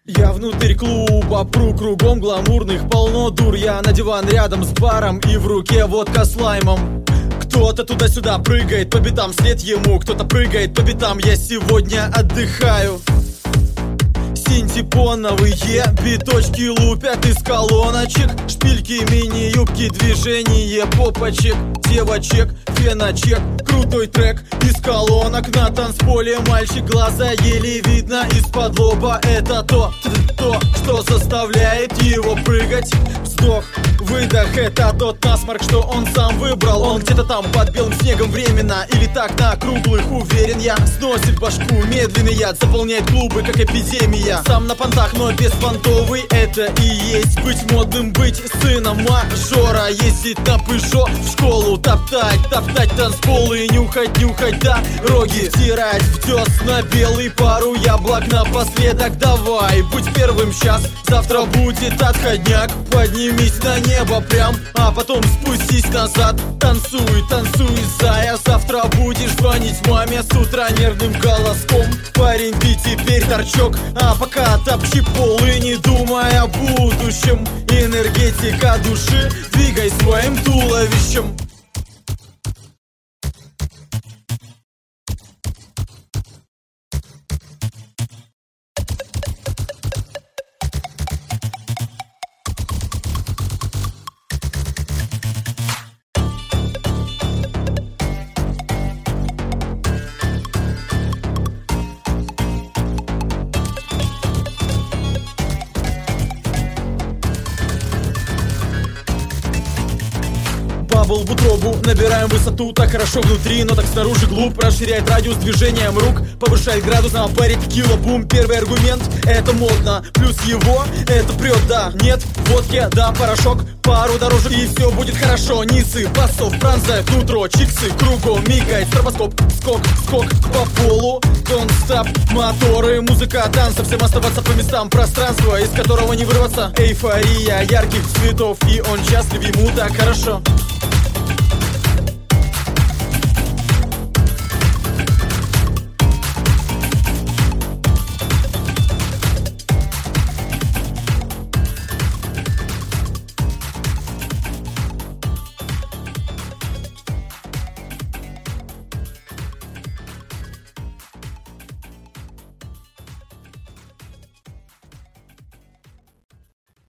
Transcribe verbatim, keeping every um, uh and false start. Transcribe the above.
Я внутрь клуба, пру кругом гламурных полно дур. Я на диван рядом с баром и в руке водка с лаймом. Кто-то туда-сюда прыгает по битам, след ему. Кто-то прыгает по битам, я сегодня отдыхаю. Синтепоновые биточки лупят из колоночек, шпильки, мини-юбки, движение попочек, девочек, феночек, крутой трек из колонок. На танцполе мальчик, глаза еле видно из-под лоба. Это то, то, что заставляет его прыгать. Вздох, выдох, это тот насморк, что он сам выбрал. Он где-то там под белым снегом временно, или так на круглых, уверен я. Сносит башку, медленный яд заполняет клубы, как эпидемия. Сам на понтах, но без понтовый. Это и есть быть модным, быть сыном мажора. Ездить на Пежо в школу, топтать, топтать танцполы, нюхать, нюхать дороги, стирать в десна белый, пару яблок напоследок. Давай, будь первым сейчас, завтра будет отходняк. Поднимись на небо прям, а потом спустись назад. Танцуй, танцуй, зая, завтра будешь звонить маме с утра нервным голоском. Парень, ты теперь торчок, а пока топчи пол и не думай о будущем. Энергетика души, двигай своим туловищем. Бабл в утробу, набираем высоту, так хорошо внутри, но так снаружи глуп. Расширяет радиус движением рук, повышает градус на паре текила бум. Первый аргумент, это модно, плюс его, это прет, да, нет, водки, да, порошок, пару дорожек и все будет хорошо. Нисы, басов, пронзает нутро, чиксы, кругом мигает стробоскоп. Скок, скок по полу, don't stop, моторы, музыка, танцы, всем оставаться по местам. Пространство, из которого не вырваться. Эйфория ярких цветов, и он счастлив, ему так хорошо.